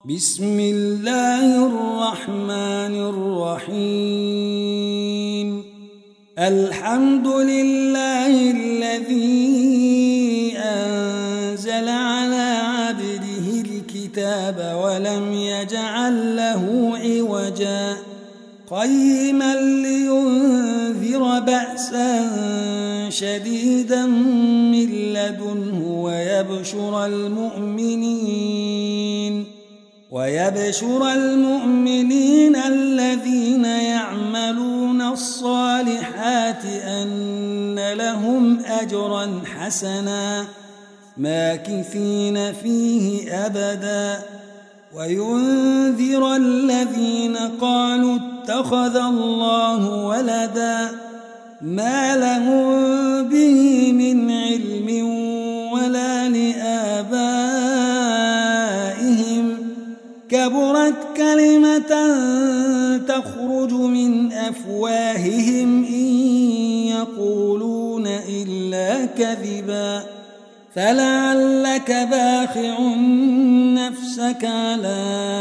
بسم الله الرحمن الرحيم. الحمد لله الذي أنزل على عبده الكتاب ولم يجعل له عوجا قيما لينذر بأسا شديدا من لدنه ويبشر المؤمنين الذين يعملون الصالحات أن لهم أجرا حسنا ماكثين فيه أبدا وينذر الذين قالوا اتخذ الله ولدا ما لهم به من علم ولا لآبائهم كبرت كلمة تخرج من أفواههم إن يقولون إلا كذبا فلعلك باخع نفسك على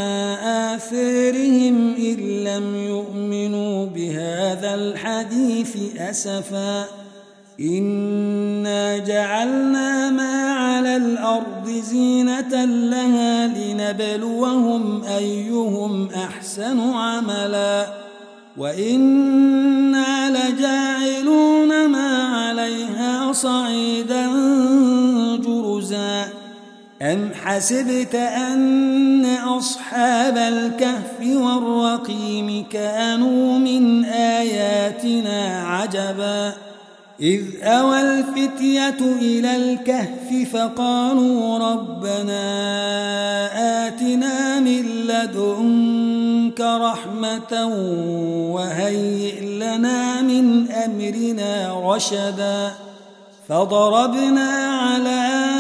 آثارهم إن لم يؤمنوا بهذا الحديث أسفا إنا جعلنا ما على الأرض زينة لها لنبلوهم أيهم أحسن عملا وإنا لجاعلون ما عليها صعيدا جرزا أم حسبت أن أصحاب الكهف والرقيم كانوا من آياتنا عجبا إذ أوى الفتية إلى الكهف فقالوا ربنا آتنا من لدنك رحمة وهيئ لنا من أمرنا رشدا فضربنا على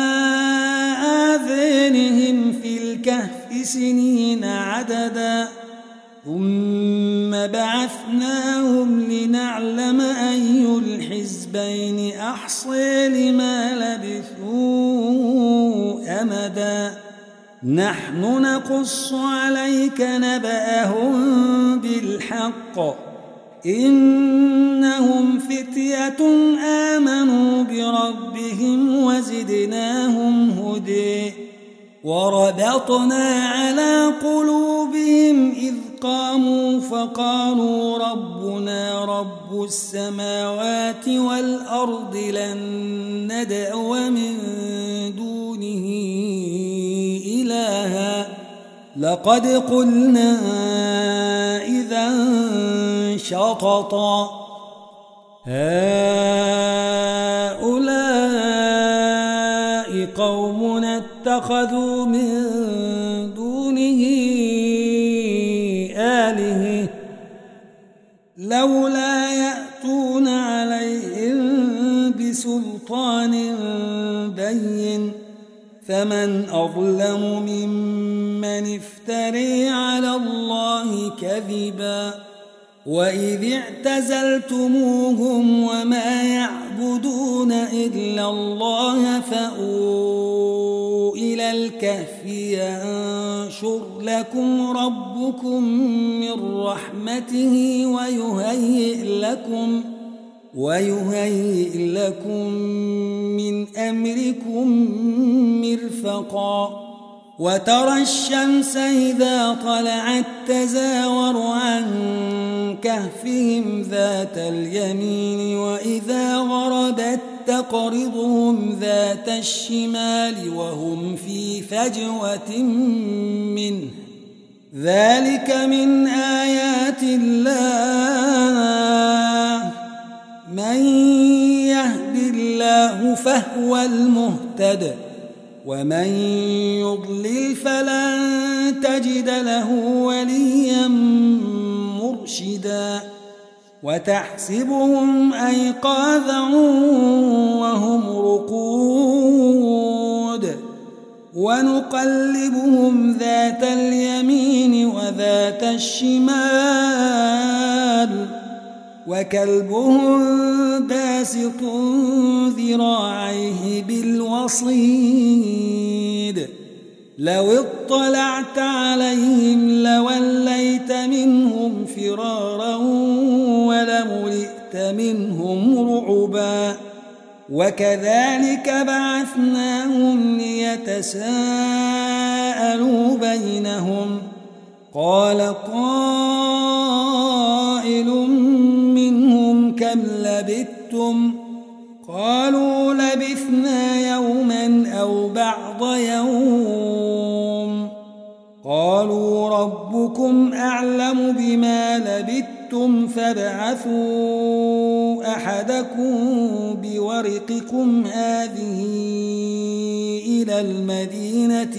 آذانهم في الكهف سنين عددا ثم بعثناهم لنعلم أي الحزبين أحصي لما لبثوا أمدا نحن نقص عليك نبأهم بالحق إنهم فتية آمنوا بربهم وزدناهم هدى وربطنا على قلوبهم إذ قاموا فقالوا ربنا رب السماوات والأرض لن ندعو من دونه إلها لقد قلنا إذا شططا هؤلاء قومنا اتخذوا من دونه آلهة لولا يأتون عليهم بسلطان بين فمن أظلم ممن افتري على الله كذبا وإذ اعتزلتموهم وما يعبدون إلا الله فأووا إلى الكهف ينشر لكم ربكم من رحمته ويهيئ لكم من أمركم مرفقا وترى الشمس إذا طلعت تزاور عن كهفهم ذات اليمين وإذا غربت تقرضهم ذات الشمال وهم في فجوة منه ذلك من آيات الله من يهد الله فهو المهتد ومن يضلل فلن تجد له وليا مرشدا وتحسبهم أيقاظا وهم رقود ونقلبهم ذات اليمين وذات الشمال وكلبهم باسط ذراعيه بالوصيد لو اطلعت ظاهرت عليهم لوليت منهم فرارا ولملئت منهم رعبا وكذلك بعثناهم ليتساءلوا بينهم قال قائل منهم كم لبثتم قالوا لبثنا يوما أو بعض يوم قالوا ربكم أعلم بما لبثتم فابعثوا أحدكم بورقكم هذه إلى المدينة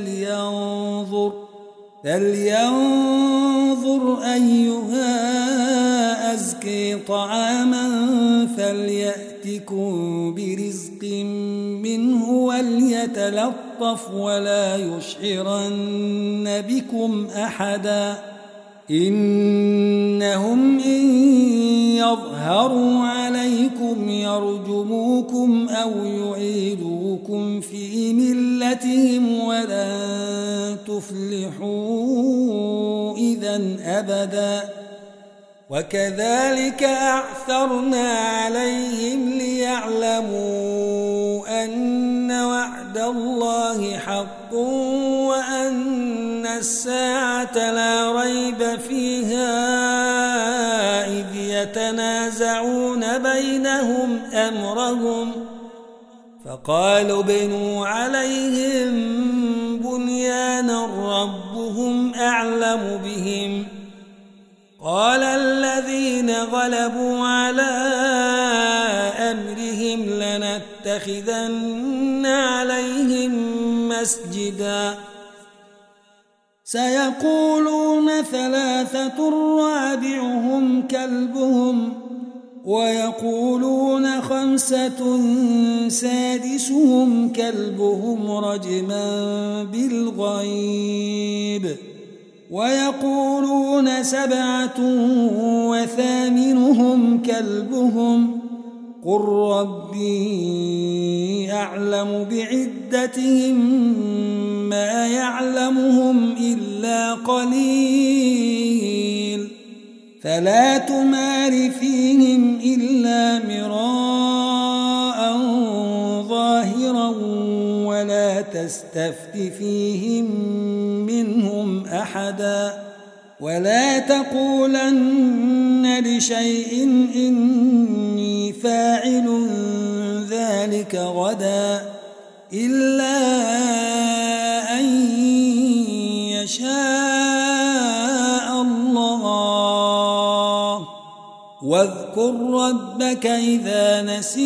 فلينظر أيها أزكي طعاما فليأتكم برزق منه وليتلطف ولا يشعرن بكم أحدا إنهم إن يظهروا عليكم يرجموكم أو يعيدوكم في ملتهم ولن تفلحوا إذا أبدا وكذلك أعثرنا عليهم ليعلموا أن وعد الله حق وأن الساعة لا ريب فيها إذ يتنازعون بينهم أمرهم فقالوا ابنوا عليهم بنيانا ربهم أعلم بهم قال الذين غلبوا على أمرهم لنتخذن عليهم مسجدا سيقولون ثلاثة رابعهم كلبهم ويقولون خمسة سادسهم كلبهم رجما بالغيب ويقولون سبعة وثامنهم كلبهم قل ربي أعلم بعدتهم ما يعلمهم إلا قليل فلا تمار فيهم إلا مراء ظاهرا ولا تستفت فيهم منهم أحدا ولا تقولن لشيء إني فاعل ذلك غدا إلا أن يشاء الله واذكر ربك إذا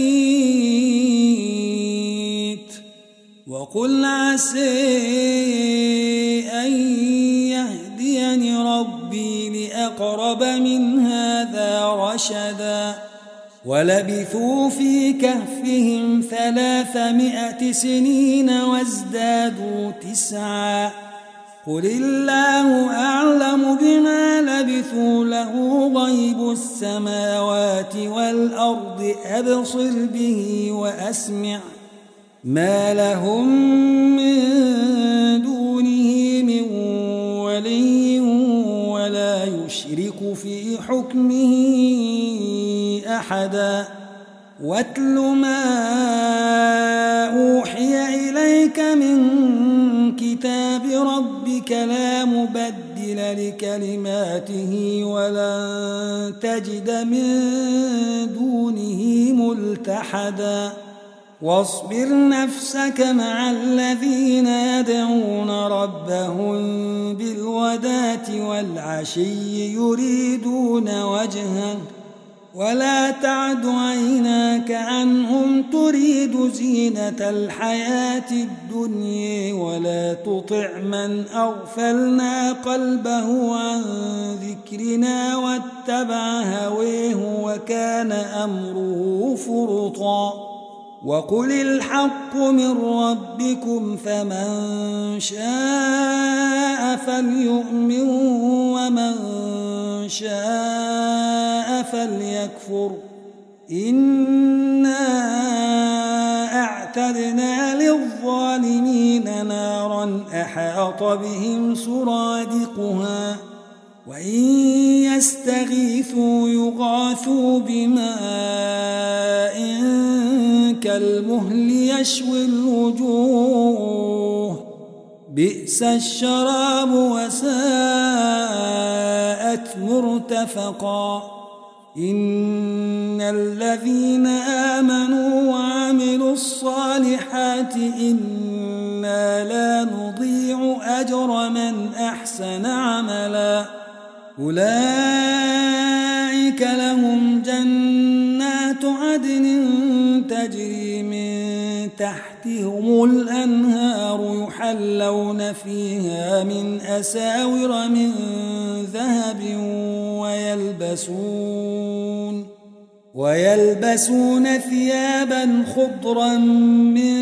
نسيت وقل عسى أن يهديني ربي لأقرب من هذا رشدا ولبثوا في كهفهم 300 سنين وازدادوا 9 قل الله أعلم بما لبثوا له غيب السماوات والأرض أبصر به وأسمع ما لهم من دونه من ولي ولا يشرك في حكمه أحدا واتل ما أوحي إليك من كتاب ربك لا مبدل لكلماته ولن تجد من دونه ملتحدا واصبر نفسك مع الذين يدعون ربهم بالغداة والعشي يريدون وجهه ولا تعد عيناك عنهم تريد زينة الحياة الدنيا ولا تطع من أغفلنا قلبه عن ذكرنا واتبع هويه وكان أمره فرطا وقل الحق من ربكم فمن شاء فليؤمن ومن شاء فليكفر إنا أعتدنا للظالمين نارا أحاط بهم سرادقها وإن يستغيثوا يغاثوا بماء كالمهل يشوي الوجوه بئس الشراب وساءت مرتفقا إن الذين آمنوا وعملوا الصالحات إنا لا نضيع أجر من أحسن عملا أولئك لهم جنات عدن تجري من تحتهم الأنهار يحلون فيها من أساور من ذهب ويلبسون ثيابا خضرا من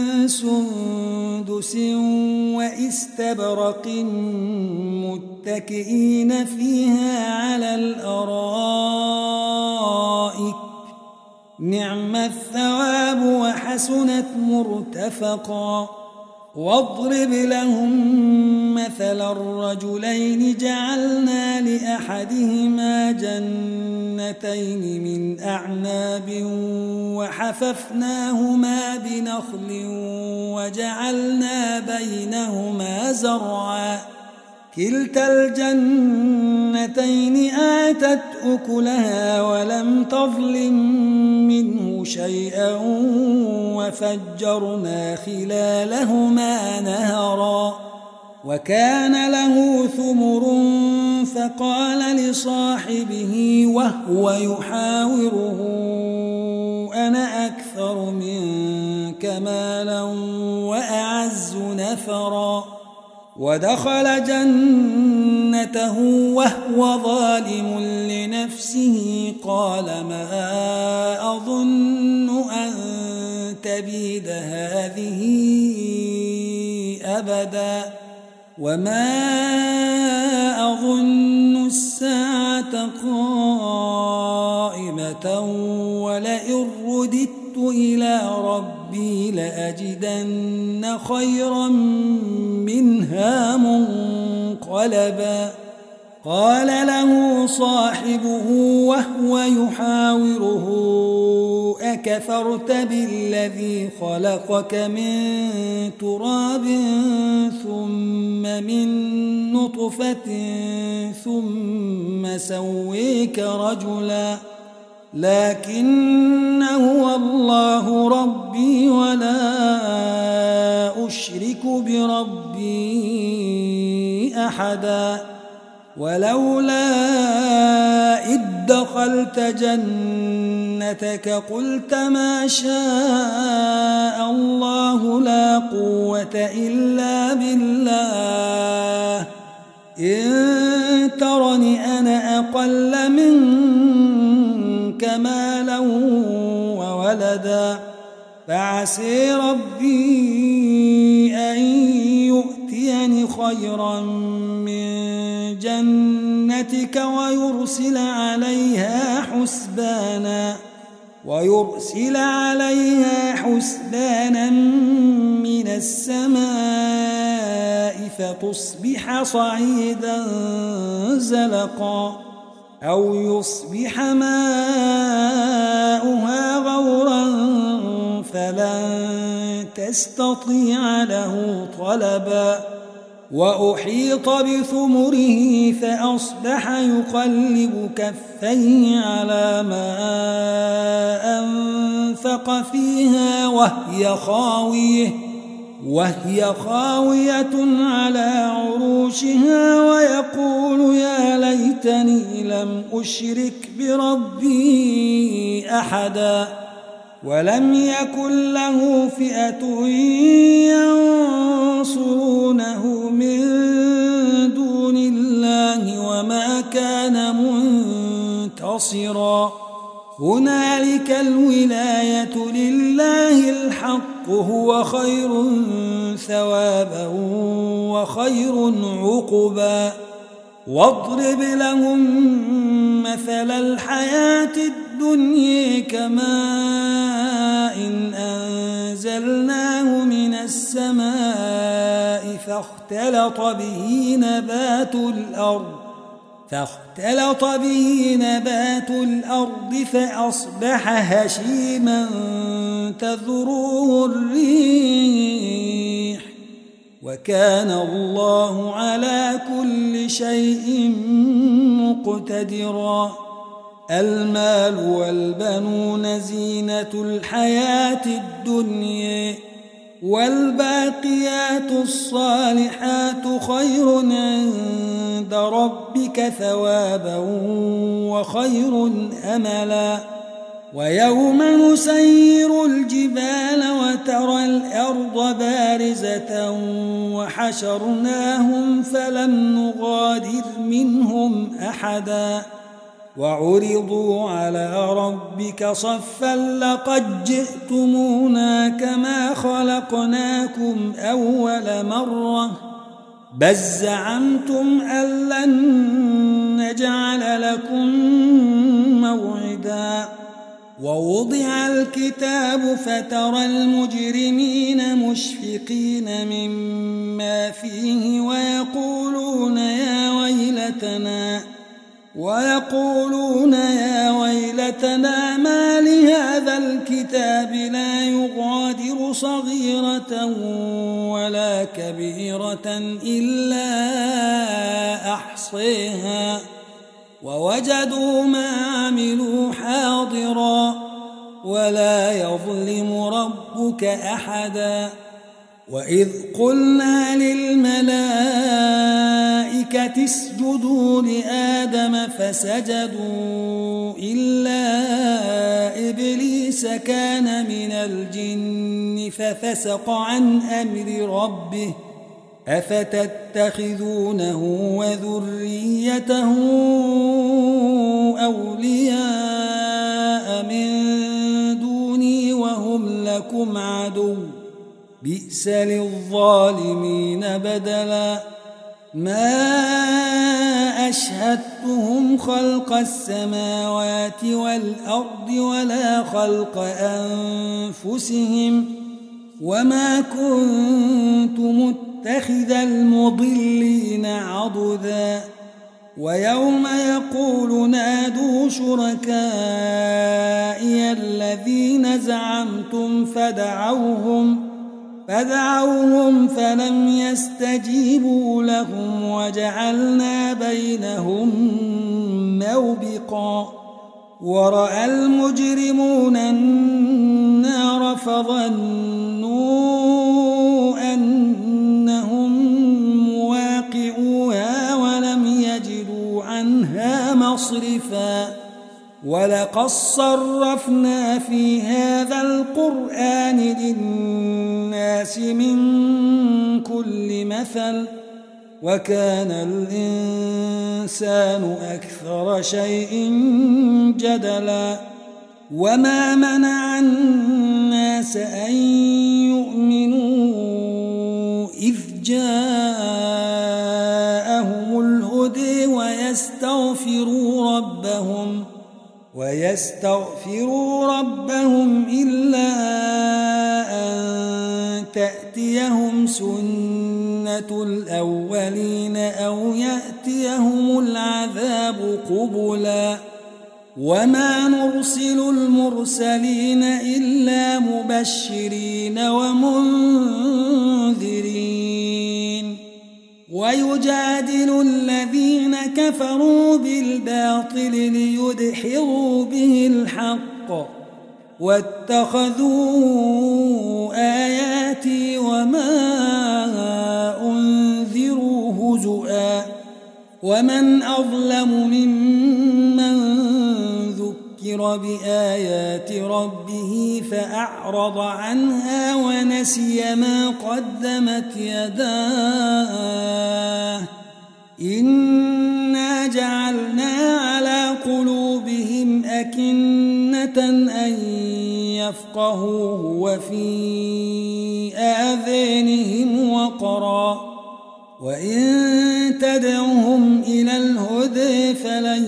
سندس وإستبرق متكئين فيها على الأرائك نعم الثواب وحسنت مرتفقا واضرب لهم مثل الرجلين جعلنا لأحدهما جنتين من أعناب وحففناهما بنخل وجعلنا بينهما زرعا كلتا الجنتين آتت أكلها ولم تظلم منه شيئا وفجرنا خلالهما نهرا وكان له ثمر فقال لصاحبه وهو يحاوره أنا أكثر منك مالا وأعز نفرا ودخل جنته وهو ظالم لنفسه قال ما أظن أن تبيد هذه أبدا وما أظن الساعة قائمة ولئن رددت إلى ربي لأجدن خيرا منها منقلبا قال له صاحبه وهو يحاوره أكفرت بالذي خلقك من تراب ثم من نطفة ثم سويك رجلا لكن هو الله ربي ولا أشرك بربي أحدا ولولا إذ دخلت جنتك قلت ما شاء الله لا قوة إلا بالله إن ترني أنا أقل منك مالا وولدا فعسي ربي أن يؤتيني خيرا من جنتك ويرسل عليها حسبانا من السماء فتصبح صعيدا زلقا أو يصبح ماؤها غورا فلن تستطيع له طلبا وأحيط بثمره فأصبح يقلب كفيه على ما أنفق فيها وهي خاوية على عروشها ويقول يا ليتني لم أشرك بربي أحدا ولم يكن له فئة ينصرونه من دون الله وما كان منتصرا هنالك الولاية لله الحق هو خير ثوابا وخير عقبا واضرب لهم مثل الحياة الدنيا كماء أنزلناه من السماء فاختلط به نبات الأرض فأصبح هشيما تذروه الريح وكان الله على كل شيء مقتدرا. المال والبنون زينة الحياة الدنيا والباقيات الصالحات خير عند ربك ثوابا وخير أملا. ويوم نسير الجبال وترى الأرض بارزة وحشرناهم فلم نغادر منهم أحدا وعرضوا على ربك صفا لقد جئتمونا كما خلقناكم أول مرة بل زعمتم أن لن نجعل لكم موعدا. ووضع الكتاب فترى المجرمين مشفقين مما فيه ويقولون يا ويلتنا ما لهذا الكتاب لا يغادر صغيرة ولا كبيرة إلا أحصيها ووجدوا ما عملوا حاضرا ولا يظلم ربك أحدا. وإذ قلنا للملائكة اسجدوا لآدم فسجدوا إلا إبليس كان من الجن ففسق عن أمر ربه أفتتخذونه وذريته أولياء من دوني وهم لكم عدو بئس للظالمين بدلا. ما أشهدتهم خلق السماوات والأرض ولا خلق أنفسهم وما كنت متخذ المضلين عضدا. ويوم يقول نادوا شركائي الذين زعمتم فدعوهم فلم يستجيبوا لهم وجعلنا بينهم موبقا. ورأى المجرمون النار فظنوا أنهم مواقعوها ولم يجدوا عنها مصرفا. ولقد صرفنا في هذا القرآن للناس من كل مثل وكان الإنسان أكثر شيء جدلا. وما منع الناس أن يؤمنوا إذ جاءهم الهدى ويستغفروا ربهم إلا أن تأتيهم سنة الأولين أو يأتيهم العذاب قبلا. وما نرسل المرسلين إلا مبشرين ومنذرين ويجادل الذين كفروا بالباطل ليدحضوا به الحق واتخذوا آياتي وما أنذروا هزؤا. ومن أظلم ممن ذكر بآيات ربه فأعرض عنها ونسي ما قدمت يداه إنا جعلنا على قلوبهم أكنة أن يفقهوه وفي آذانهم وقرا وإن تدعهم إلى الهدى فلن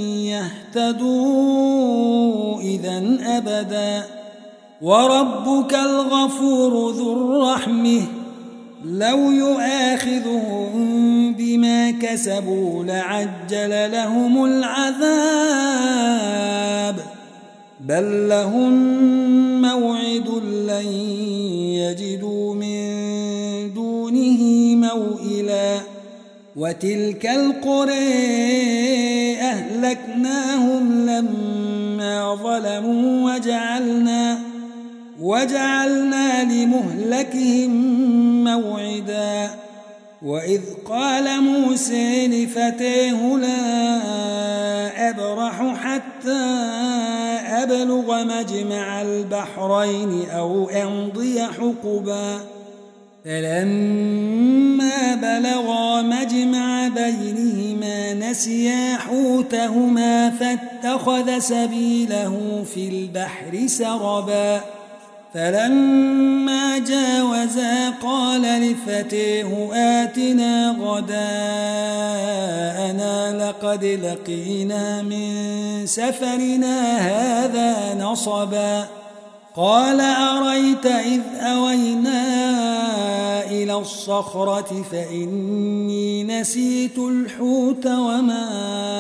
يهتدوا إذن أبدا. وربك الغفور ذو الرحمة لو يؤاخذهم بما كسبوا لعجل لهم العذاب بل لهم موعد لن يجدوا من دونه موئلا وتلك القرى أهلكناهم لما ظلموا وجعلنا لمهلكهم موعدا وإذ قال موسى لفتاه لا أبرح حتى أبلغ مجمع البحرين أو أمضي حقبا فلما بلغا مجمع بينهما نسيا حوتهما فاتخذ سبيله في البحر سربا فلما جاوزا قال لفتاه آتنا غداءنا لقد لقينا من سفرنا هذا نصبا قال أريت إذ أوينا إلى الصخرة فإني نسيت الحوت وما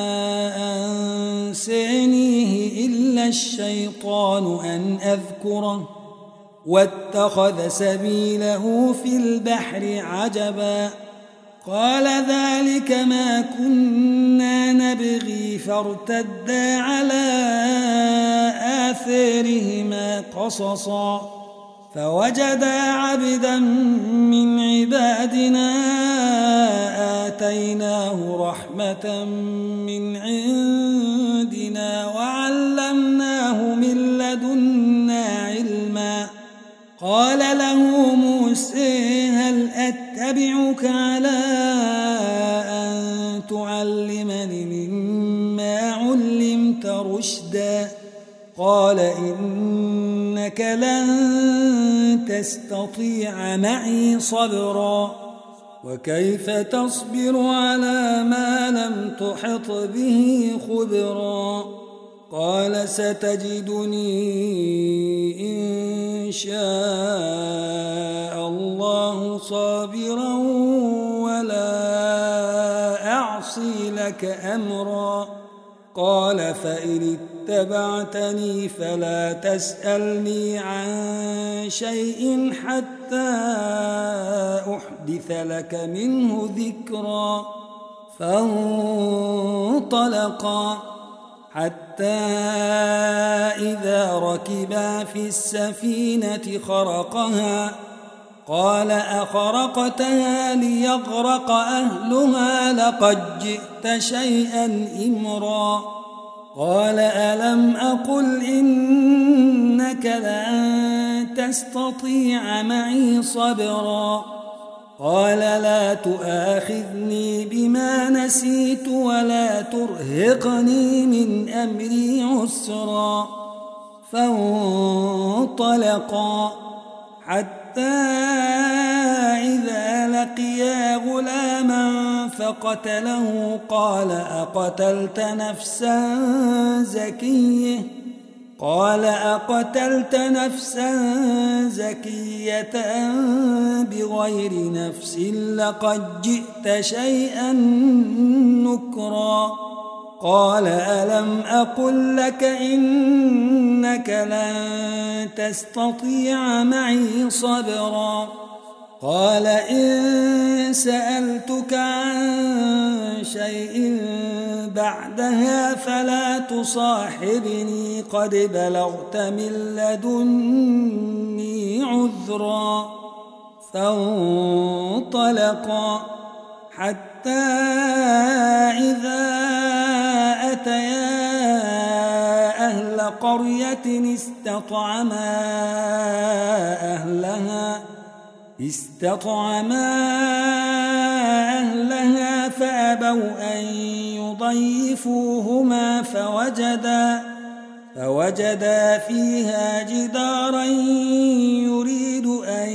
أنسانيه إلا الشيطان أن أذكره واتخذ سبيله في البحر عجبا قال ذلك ما كنا نبغي فارتدا على آثارهما قصصا فوجدا عبدا من عبادنا آتيناه رحمة من عندنا وعلمناه من لدنا علما قال له موسى هل أتبعك على أن تعلمني مما علمت رشدا قال إنك لن تستطيع معي صبرا وكيف تصبر على ما لم تحط به خبرا قال ستجدني إن شاء الله صابرا ولا أعصي لك أمرا قال فإن اتبعتني فلا تسألني عن شيء حتى أحدث لك منه ذكرا فانطلقا حتى إذا ركبا في السفينة خرقها قال أخرقتها ليغرق أهلها لقد جئت شيئا إمرا قال ألم أقل إنك لن تستطيع معي صبرا قال لا تؤاخذني بما نسيت ولا ترهقني من أمري عسرا فانطلقا حتى إذا لقيا غلاما فقتله قال أقتلت نفسا زكية بغير نفس لقد جئت شيئا نكرا قال ألم أقل لك إنك لن تستطيع معي صبرا قال إن سألتك عن شيء بعدها فلا تصاحبني قد بلغت من لدني عذرا فانطلقا حتى إذا أتيا أهل قرية استطعما أهلها فأبوا أن يضيفوهما فوجدا فيها جدارا يريد أن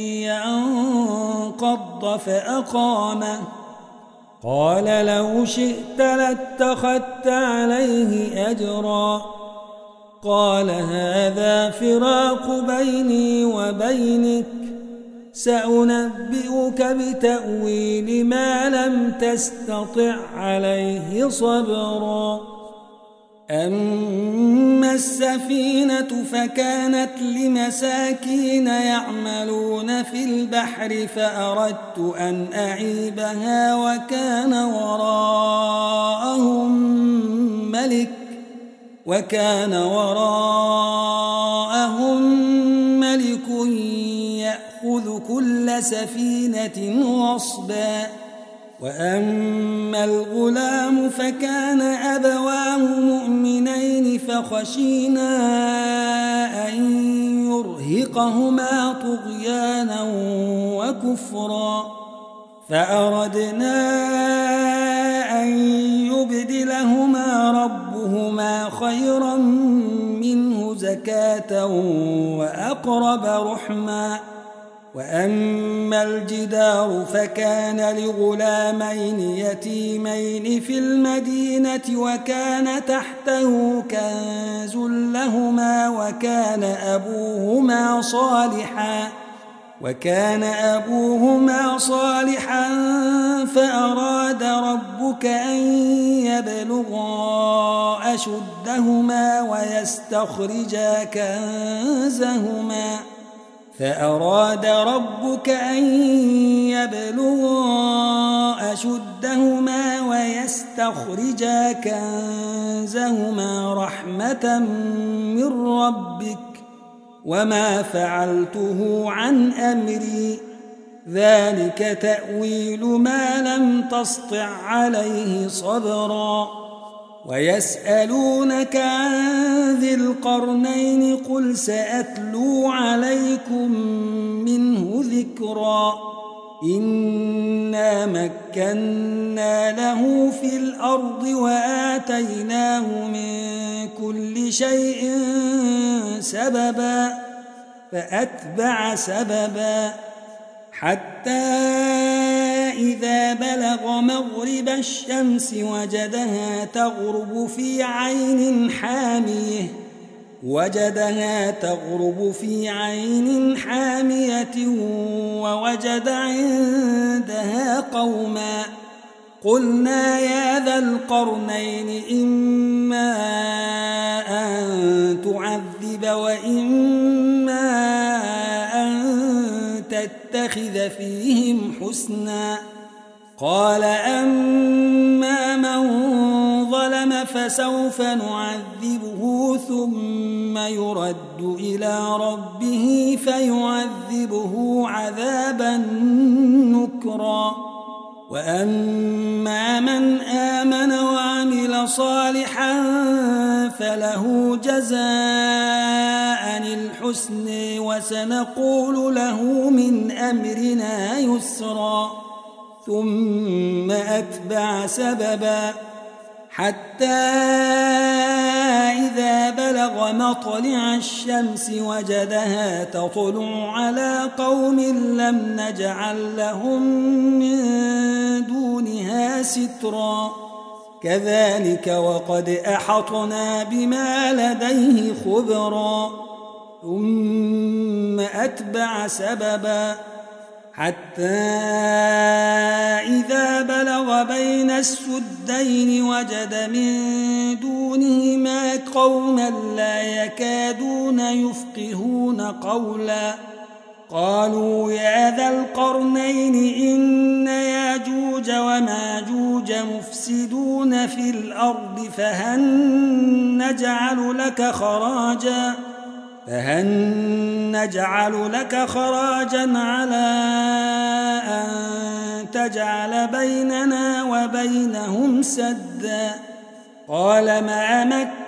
ينقض فأقامه قال لو شئت لاتخذت عليه أجرا قال هذا فراق بيني وبينك سأنبئك بتأويل ما لم تستطع عليه صبرا أما السفينة فكانت لمساكين يعملون في البحر فأردت أن أعيبها وكان وراءهم ملك يأخذ كل سفينة غصبا وأما الغلام فكان أبواه مؤمنين فخشينا أن يرهقهما طغيانا وكفرا فأردنا أن يبدلهما ربهما خيرا منه زكاة وأقرب رحما وأما الجدار فكان لغلامين يتيمين في المدينة وكان تحته كنز لهما وكان أبوهما صالحا فأراد ربك أن يبلغا أشدهما ويستخرجا كنزهما رحمة من ربك وما فعلته عن أمري ذلك تأويل ما لم تسطع عليه صبرا ويسألونك عن ذي القرنين قل سأتلو عليكم منه ذكرا إنا مكنا له في الأرض وآتيناه من كل شيء سببا فأتبع سببا حتى إذا بلغ مغرب الشمس وجدها تغرب في عين حامية ووجد عندها قوما قلنا يا ذا القرنين إما أن تعذب وإما أن تتخذ فيهم حسنا قال أما من ظلم فسوف نعذبه ثم يرد إلى ربه فيعذبه عذابا نكرا وأما من آمن وعمل صالحا فله جزاء الحسن وسنقول له من أمرنا يسرا ثم أتبع سببا حتى إذا بلغ مطلع الشمس وجدها تطلع على قوم لم نجعل لهم من دونها سترا كذلك وقد أحطنا بما لديه خبرا ثم أتبع سببا حتى إذا بلغ بين السدين وجد من دونهما قوما لا يكادون يفقهون قولا قالوا يا ذا القرنين إن ياجوج وماجوج مفسدون في الأرض فهل نجعل لك خراجا على أن تجعل بيننا وبينهم سدا قال ما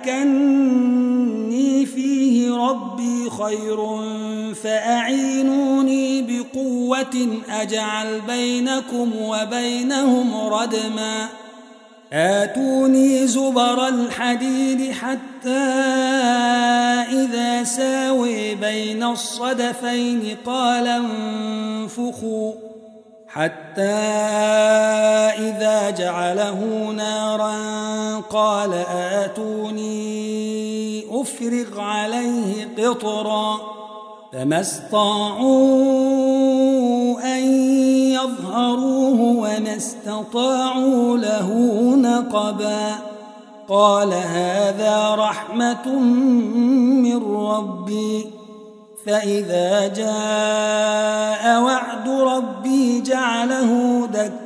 مكني فيه ربي خير فأعينوني بقوة أجعل بينكم وبينهم ردما آتوني زبر الحديد حتى إذا ساوي بين الصدفين قال انفخوا حتى إذا جعله نارا قال آتوني أفرغ عليه قطرا فما استطاعوا أن يظهروه وما استطاعوا له نقبا قال هذا رحمة من ربي فإذا جاء وعد ربي جعله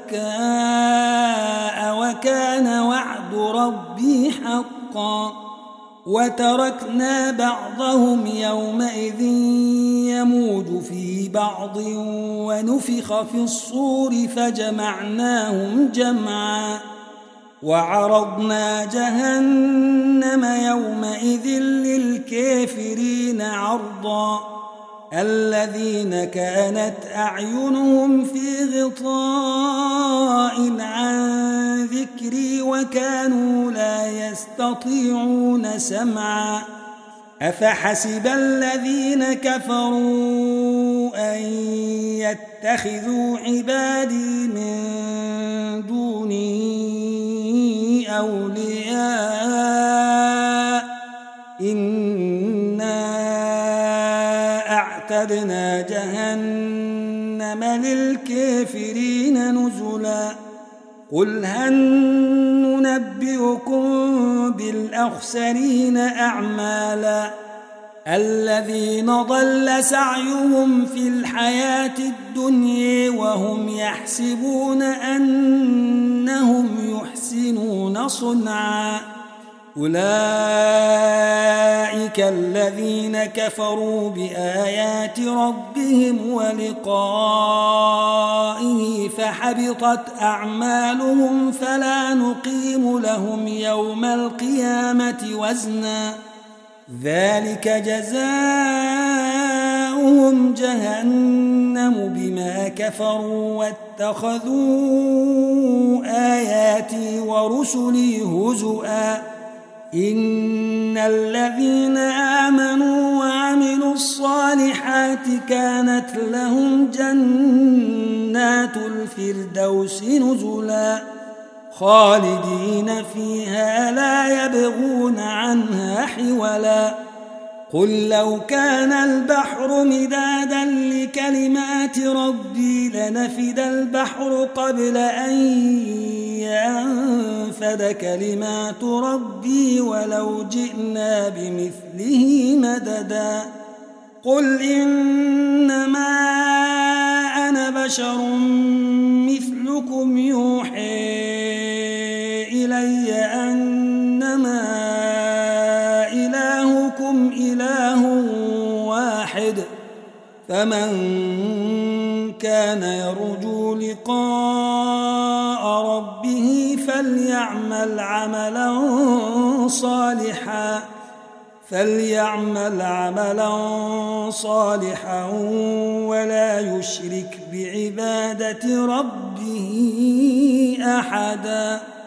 دكاء وكان وعد ربي حقا وتركنا بعضهم يومئذ يموج في بعض ونفخ في الصور فجمعناهم جمعا وعرضنا جهنم يومئذ للكافرين عرضا الذين كانت أعينهم في غطاء عن ذكري وكانوا لا يستطيعون سمعا أفحسب الذين كفروا أن يتخذوا عبادي من دوني أولياء إنا أعتدنا جهنم للكافرين نزلا قل هل ننبئكم بالأخسرين أعمالا الذين ضل سعيهم في الحياة الدنيا وهم يحسبون أنهم يحسنون صنعا أولئك الذين كفروا بآيات ربهم ولقائه فحبطت أعمالهم فلا نقيم لهم يوم القيامة وزنا ذلك جزاؤهم جهنم بما كفروا واتخذوا آياتي ورسلي هزؤا إن الذين آمنوا وعملوا الصالحات كانت لهم جنات الفردوس نزلا خالدين فيها لا يبغون عنها حولا قل لو كان البحر مدادا لكلمات ربي لنفد البحر قبل أن ينفد كلمات ربي ولو جئنا بمثله مددا قل إنما أنا بشر مثلكم يوحي إلي أنما إلهكم إله واحد فمن كان يرجو لقاء ربه فليعمل عملا صالحا ولا يشرك بعبادة ربه أحدا.